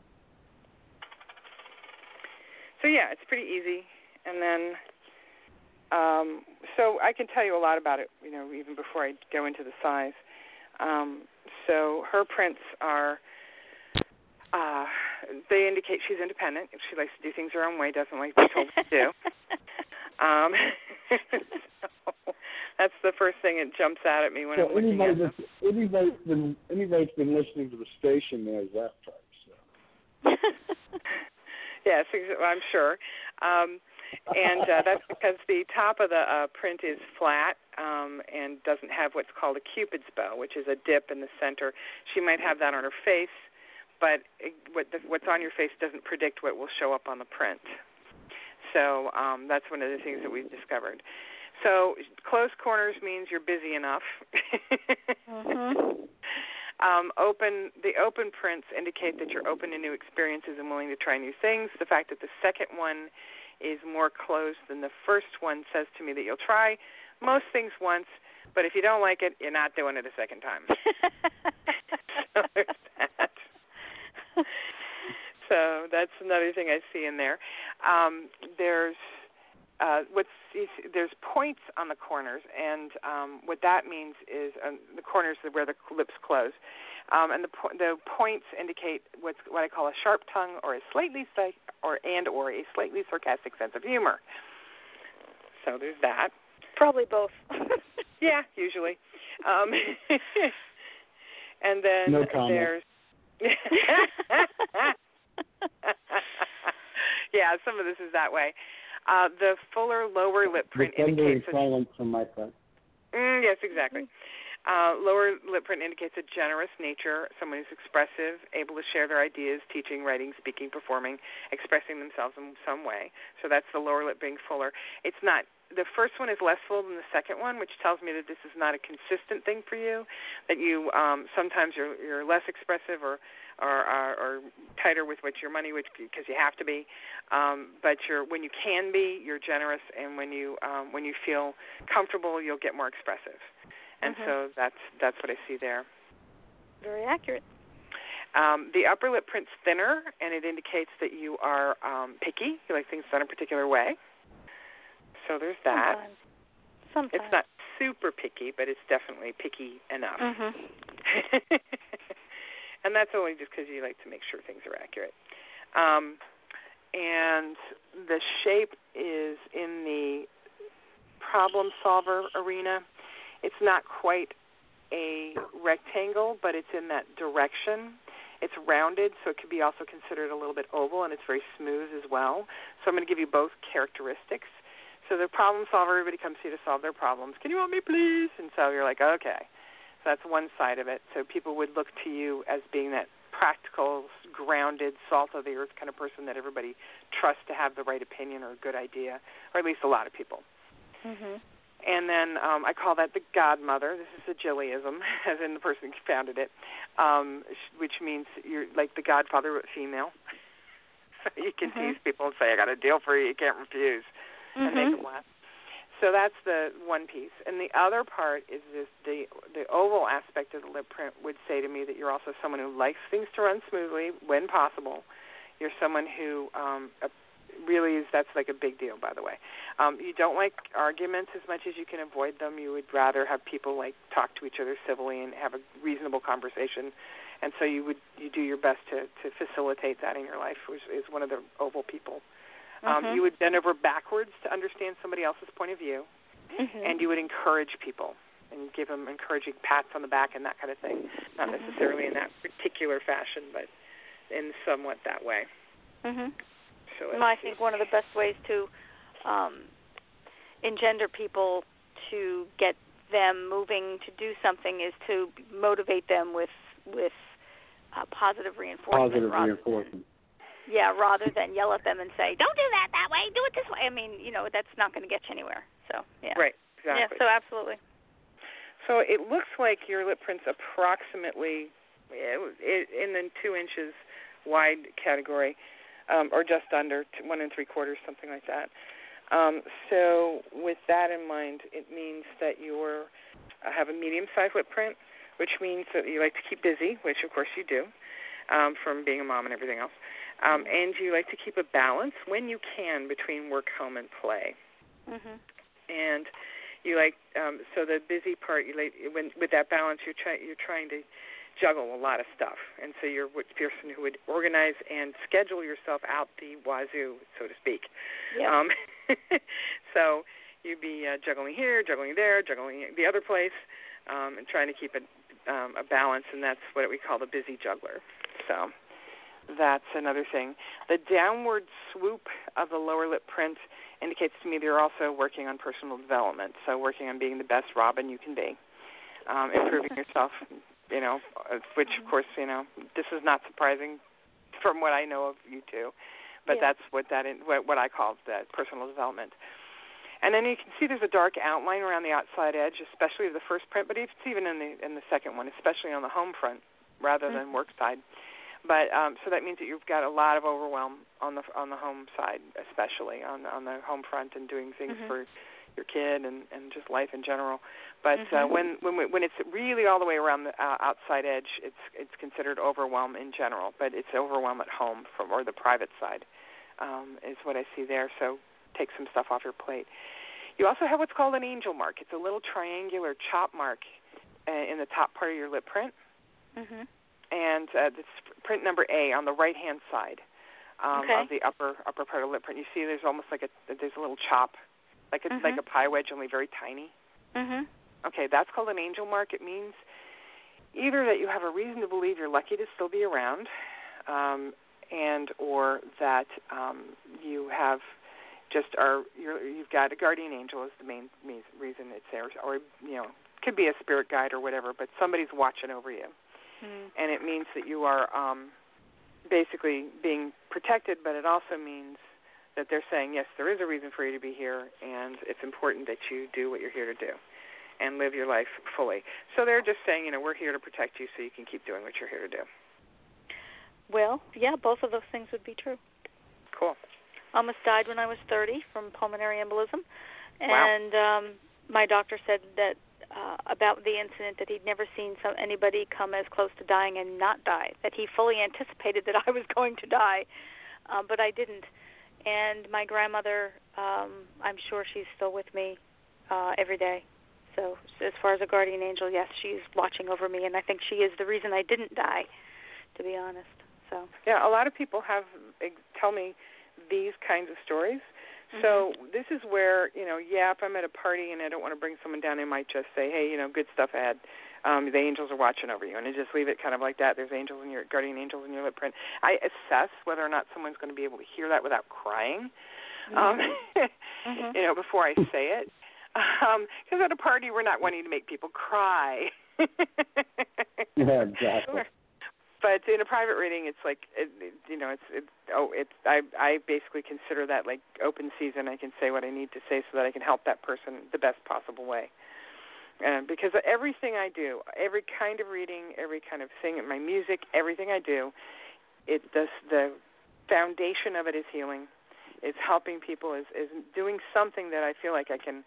so yeah, it's pretty easy. And then, so I can tell you a lot about it, even before I go into the size. So her prints are. They indicate she's independent. If she likes to do things her own way, doesn't like to be told what to do. So that's the first thing that jumps out at me when I'm looking at them. Anybody's been listening to the station knows that part. So. Yes, I'm sure. And that's because the top of the print is flat and doesn't have what's called a Cupid's bow, which is a dip in the center. She might have that on her face, but what's on your face doesn't predict what will show up on the print. So that's one of the things that we've discovered. So closed corners means you're busy enough. Mm-hmm. The open prints indicate that you're open to new experiences and willing to try new things. The fact that the second one is more closed than the first one says to me that you'll try most things once, but if you don't like it, you're not doing it a second time. So there's that. So that's another thing I see in there. There's points on the corners, and what that means is the corners where the lips close, and the points indicate what I call a sharp tongue or a slightly sarcastic sense of humor. So there's that. Probably both. Yeah, usually. And then no comment. There's. Yeah, some of this is that way. The fuller lower lip print indicates silence from my side. Yes, exactly. Lower lip print indicates a generous nature, someone who's expressive, able to share their ideas, teaching, writing, speaking, performing, expressing themselves in some way. So that's the lower lip being fuller. It's not. The first one is less full than the second one, which tells me that this is not a consistent thing for you, that you sometimes you're less expressive or tighter with your money, which because you have to be. But when you can be, you're generous, and when you feel comfortable, you'll get more expressive. And so that's what I see there. Very accurate. The upper lip print's thinner, and it indicates that you are picky. You like things done a particular way. So there's that. Sometimes. It's not super picky, but it's definitely picky enough. Mm-hmm. And that's only just because you like to make sure things are accurate. And the shape is in the problem solver arena. It's not quite a rectangle, but it's in that direction. It's rounded, so it could be also considered a little bit oval, and it's very smooth as well. So I'm going to give you both characteristics. So the problem solver, everybody comes here to solve their problems. Can you help me, please? And so you're like, okay. So that's one side of it. So people would look to you as being that practical, grounded, salt-of-the-earth kind of person that everybody trusts to have the right opinion or a good idea, or at least a lot of people. Mm-hmm. And then I call that the godmother. This is a Jillyism, as in the person who founded it, which means you're like the godfather but female. So you can tease people and say, I got a deal for you can't refuse, and make them laugh. So that's the one piece. And the other part is the oval aspect of the lip print would say to me that you're also someone who likes things to run smoothly when possible. You're someone who really is, that's like a big deal, by the way. You don't like arguments as much as you can avoid them. You would rather have people like talk to each other civilly and have a reasonable conversation. And so you do your best to facilitate that in your life, which is one of the oval people. You would bend over backwards to understand somebody else's point of view, and you would encourage people and give them encouraging pats on the back and that kind of thing. Not necessarily in that particular fashion, but in somewhat that way. So I think one of the best ways to engender people to get them moving to do something is to motivate them with positive reinforcement. Rather than yell at them and say, don't do that way, do it this way. I mean, that's not going to get you anywhere. So, yeah. Right, exactly. Yeah, so absolutely. So it looks like your lip print's approximately in the 2 inches wide category, or just under 1 3/4, something like that. So with that in mind, it means that you have a medium-sized lip print, which means that you like to keep busy, which of course you do, from being a mom and everything else. And you like to keep a balance when you can between work, home, and play. And you like so the busy part. You like with that balance, you're trying to juggle a lot of stuff, and so you're a person who would organize and schedule yourself out the wazoo, so to speak. Yep. So you'd be juggling here, juggling there, juggling the other place, and trying to keep a balance, and that's what we call the busy juggler. So that's another thing. The downward swoop of the lower lip print indicates to me they're also working on personal development, so working on being the best Robin you can be, improving yourself, which, of course, this is not surprising from what I know of you two, but that's what I call the personal development. And then you can see there's a dark outline around the outside edge, especially of the first print, but it's even in the second one, especially on the home front rather than work side. But so that means that you've got a lot of overwhelm on the home side, especially on the home front, and doing things for your kid and just life in general. But when it's really all the way around the outside edge, it's considered overwhelm in general. But it's overwhelm at home or the private side is what I see there. So take some stuff off your plate. You also have what's called an angel mark. It's a little triangular chop mark in the top part of your lip print. And it's print number A on the right-hand side of the upper part of the lip print. You see there's almost there's a little chop, like a pie wedge, only very tiny. Okay, that's called an angel mark. It means either that you have a reason to believe you're lucky to still be around, and or that you have you've got a guardian angel is the main reason it's there, or could be a spirit guide or whatever, but somebody's watching over you. And it means that you are basically being protected, but it also means that they're saying, yes, there is a reason for you to be here, and it's important that you do what you're here to do and live your life fully. So they're just saying, we're here to protect you so you can keep doing what you're here to do. Well, yeah, both of those things would be true. Cool. Almost died when I was 30 from pulmonary embolism, and my doctor said that about the incident that he'd never seen anybody come as close to dying and not die, that he fully anticipated that I was going to die, but I didn't. And my grandmother, I'm sure she's still with me every day. So as far as a guardian angel, yes, she's watching over me, and I think she is the reason I didn't die, to be honest. So yeah, a lot of people tell me these kinds of stories. So this is where, if I'm at a party and I don't want to bring someone down, I might just say, hey, good stuff ahead. The angels are watching over you, and I just leave it kind of like that. There's angels in your guardian angels in your lip print. I assess whether or not someone's going to be able to hear that without crying, before I say it. Because at a party, we're not wanting to make people cry. Yeah, exactly. But in a private reading, it's like, I basically consider that like open season. I can say what I need to say so that I can help that person the best possible way. Because everything I do, every kind of reading, every kind of thing, my music, everything I do, the foundation of it is healing. It's helping people, is doing something that I feel like I can,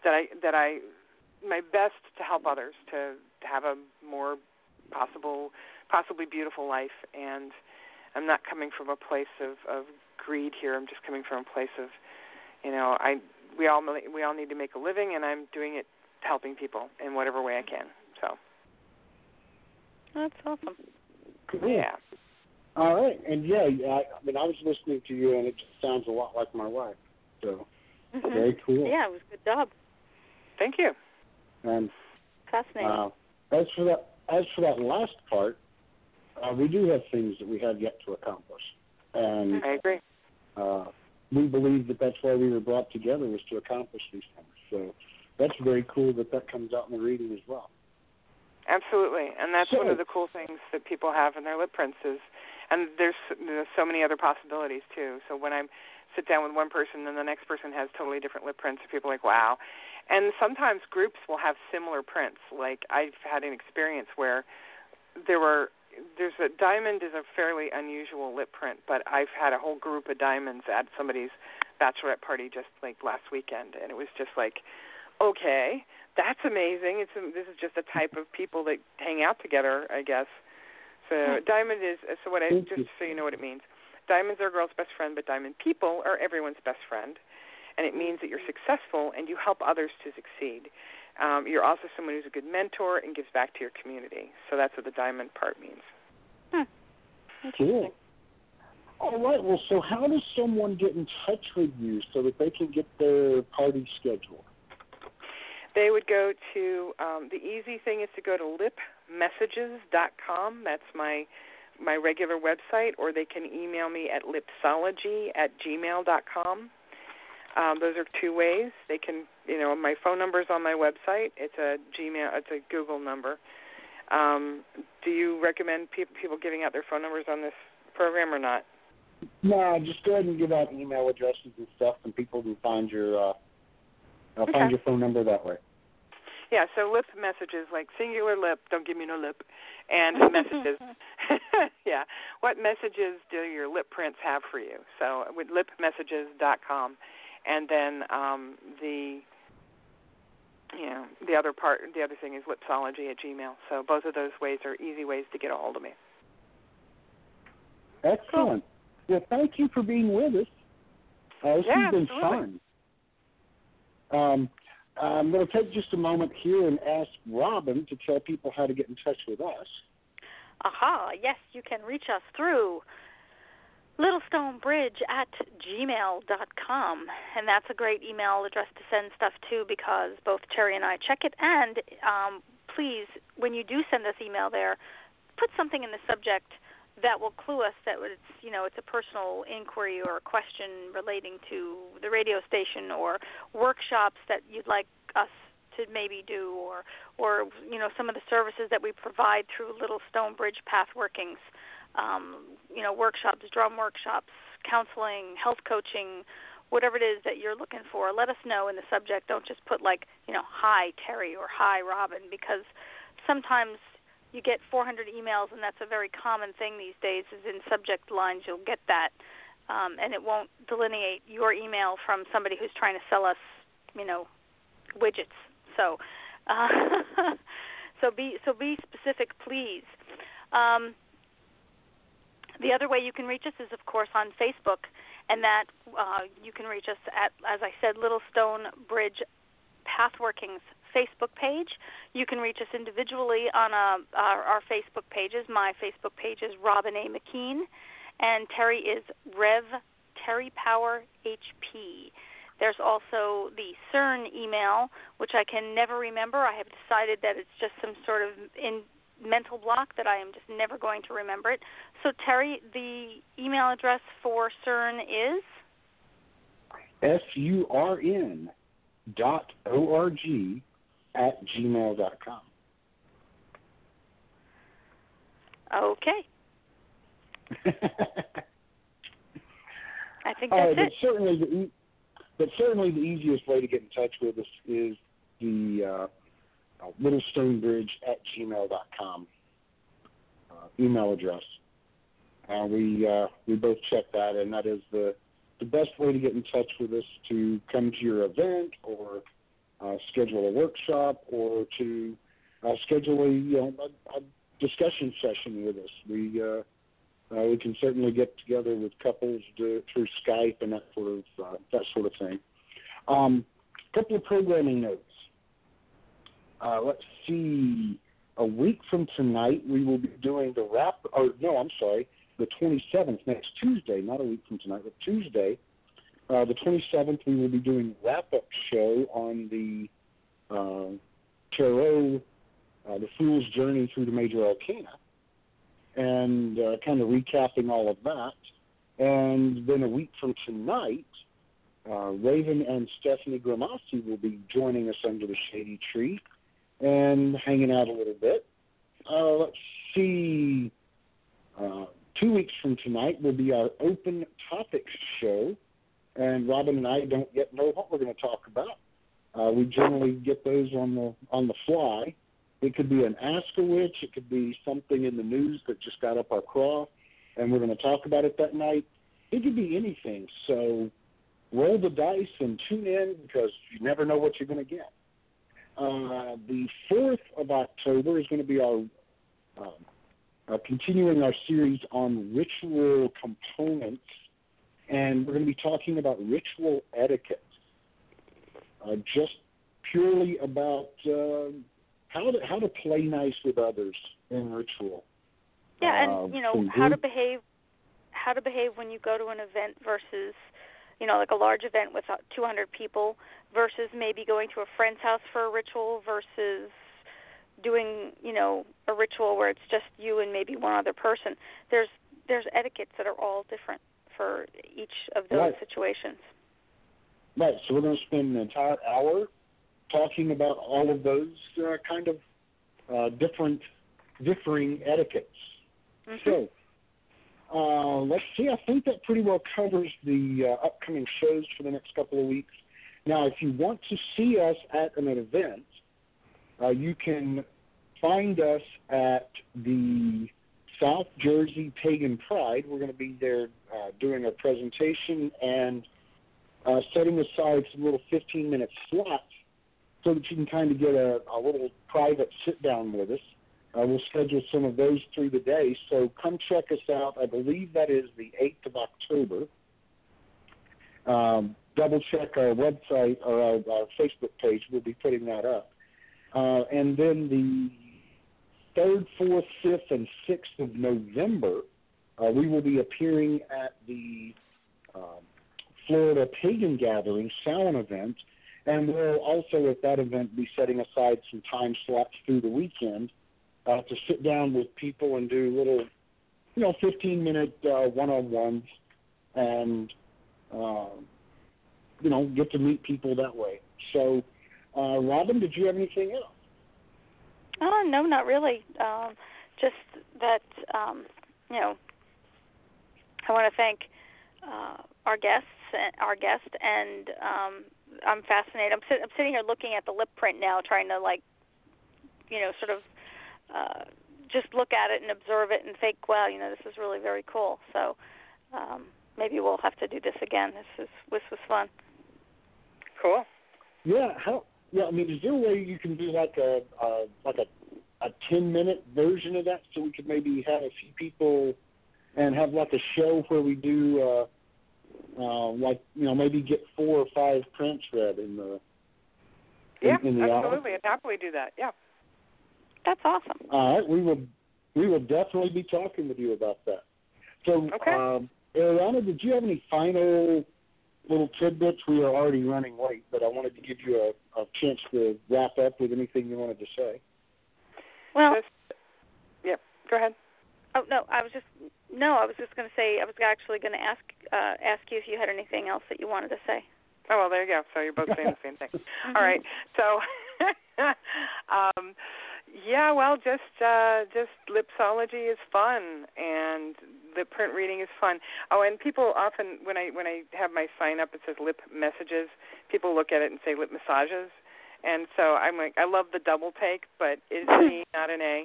my best to help others to have a more possibly beautiful life. And I'm not coming from a place of greed here. I'm just coming from a place of, we all need to make a living, and I'm doing it helping people in whatever way I can. So that's awesome. Cool. Yeah. All right, and I was listening to you, and it just sounds a lot like my wife. So very cool. Yeah, it was a good job. Thank you. And fascinating. As for that last part, we do have things that we have yet to accomplish, and I agree. We believe that that's why we were brought together, was to accomplish these things. So that's very cool that comes out in the reading as well. Absolutely, and that's one of the cool things that people have in their lip prints is, and there's so many other possibilities too. So when I sit down with one person and the next person has totally different lip prints, people are like, wow. And sometimes groups will have similar prints. Like I've had an experience where there's a diamond is a fairly unusual lip print, but I've had a whole group of diamonds at somebody's bachelorette party just like last weekend, and it was just like, okay, that's amazing. This is just a type of people that hang out together, I guess. So diamond is just so you know what it means. Diamonds are a girl's best friend, but diamond people are everyone's best friend, and it means that you're successful and you help others to succeed. You're also someone who's a good mentor and gives back to your community. So that's what the diamond part means. Cool. All right. Well, so how does someone get in touch with you so that they can get their party scheduled? They would go to, the easy thing is to go to lipmessages.com. That's my regular website, or they can email me at lipsology@gmail.com. Those are two ways. They can, my phone number is on my website. It's a Google number. Do you recommend people giving out their phone numbers on this program or not? No, just go ahead and give out email addresses and stuff, and people can find your find your phone number that way. Yeah, so lip messages, like singular lip, don't give me no lip, and messages. Yeah, what messages do your lip prints have for you? So with lipmessages.com. And then the other thing is lipsology@gmail. So both of those ways are easy ways to get a hold of me. Excellent. Well, thank you for being with us. This has been fun. I'm going to take just a moment here and ask Robin to tell people how to get in touch with us. Yes, you can reach us through littlestonebridge@gmail.com, and that's a great email address to send stuff to because both Terry and I check it. And please, when you do send us email there, put something in the subject that will clue us that it's a personal inquiry or a question relating to the radio station or workshops that you'd like us to maybe do, or some of the services that we provide through Little Stonebridge Pathworkings. Workshops, drum workshops, counseling, health coaching, whatever it is that you're looking for, let us know in the subject. Don't just put hi Terry or hi Robin, because sometimes you get 400 emails, and that's a very common thing these days, is in subject lines you'll get that, and it won't delineate your email from somebody who's trying to sell us, widgets. So, so be specific, please. The other way you can reach us is, of course, on Facebook, and that you can reach us at, as I said, Little Stonebridge Pathworkings Facebook page. You can reach us individually on our Facebook pages. My Facebook page is Robin A. McKean, and Terry is Rev Terry Power HP. There's also the CERN email, which I can never remember. I have decided that it's just some sort of mental block that I am just never going to remember it. So, Terry, the email address for CERN is? SURN.org@gmail.com. Okay. I think that's it. But certainly the easiest way to get in touch with us is the littlestonebridge@gmail.com email address. We both check that, and that is the best way to get in touch with us to come to your event or schedule a workshop or to schedule a discussion session with us. We can certainly get together with couples through Skype and that sort of thing. Couple of programming notes. Let's see. A week from tonight, we will be doing the the 27th, next Tuesday, not a week from tonight, but Tuesday, the 27th, we will be doing a wrap-up show on the Tarot, the Fool's Journey through the Major Arcana, and kind of recapping all of that. And then a week from tonight, Raven and Stephanie Grimassi will be joining us under the shady tree and hanging out a little bit. Let's see. 2 weeks from tonight will be our open topics show, and Robin and I don't yet know what we're going to talk about. We generally get those on the fly. It could be an Ask a Witch. It could be something in the news that just got up our craw, and we're going to talk about it that night. It could be anything. So roll the dice and tune in, because you never know what you're going to get. The 4th of October is going to be our continuing our series on ritual components, and we're going to be talking about ritual etiquette, just purely about how to play nice with others in ritual. Yeah, and how to behave when you go to an event versus, like a large event with 200 people versus maybe going to a friend's house for a ritual versus doing, a ritual where it's just you and maybe one other person. There's etiquettes that are all different for each of those situations. Right. So we're going to spend an entire hour talking about all of those kind of differing etiquettes. Mm-hmm. So let's see. I think that pretty well covers the upcoming shows for the next couple of weeks. Now, if you want to see us at an event, you can find us at the South Jersey Pagan Pride. We're going to be there doing a presentation and setting aside some little 15-minute slots so that you can kind of get a little private sit-down with us. We'll schedule some of those through the day, so come check us out. I believe that is the 8th of October. Double-check our website or our Facebook page. We'll be putting that up. And then the 3rd, 4th, 5th, and 6th of November, we will be appearing at the Florida Pagan Gathering Samhain event, and we'll also at that event be setting aside some time slots through the weekend to sit down with people and do little, 15-minute one-on-ones and, get to meet people that way. So, Robin, did you have anything else? Oh, no, not really. Just that, I want to thank our guest, and I'm fascinated. I'm sitting here looking at the lip print now, trying to sort of just look at it and observe it and think, wow, this is really very cool. So maybe we'll have to do this again. This was fun. Cool. Yeah. Yeah, I mean, is there a way you can do like a 10-minute version of that, so we could maybe have a few people and have like a show where we do maybe get 4 or 5 prints read in the absolutely. hour? I'd happily do that. Yeah. That's awesome. All right, we will definitely be talking with you about that. So, okay. Ariana, did you have any final little tidbits? We are already running late, but I wanted to give you a chance to wrap up with anything you wanted to say. Well, go ahead. Oh no, I was just going to say I was actually going to ask you if you had anything else that you wanted to say. Oh well, there you go. So you're both saying the same thing. All right. So, just Lipsology is fun, and the print reading is fun. Oh, and people often, when I have my sign up, it says lip messages. People look at it and say lip massages, and so I'm like, I love the double take, but it's an E, not an A.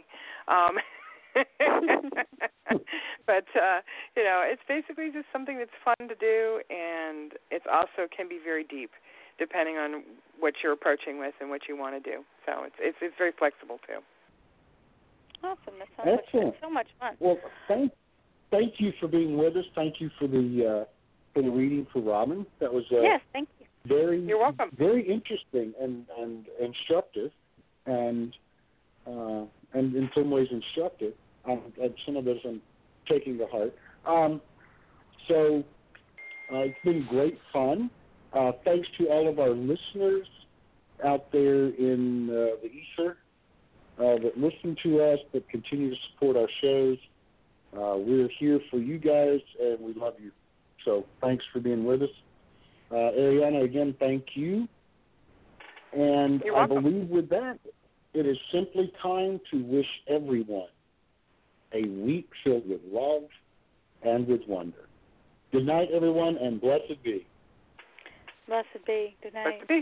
But it's basically just something that's fun to do, and it also can be very deep, depending on what you're approaching with and what you want to do. So it's very flexible too. Awesome! That sounds like so much fun. Well, thank you for being with us. Thank you for the reading for Robin. That was yes, thank you. You're welcome. Very interesting and instructive, and in some ways instructive. And some of those I'm taking to heart. So it's been great fun. Thanks to all of our listeners out there in the ether that listen to us, that continue to support our shows. We're here for you guys, and we love you. So thanks for being with us. Ariana, again, thank you. And You're I welcome. believe with that, it is simply time to wish everyone a week filled with love and with wonder. Good night, everyone, and blessed be. Blessed be. Good night. Blessed be.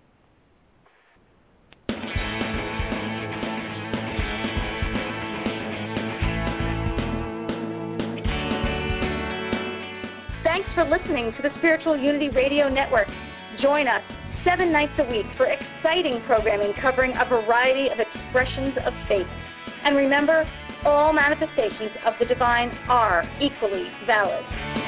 Thanks for listening to the Spiritual Unity Radio Network. Join us 7 nights a week for exciting programming covering a variety of expressions of faith. And remember, all manifestations of the divine are equally valid.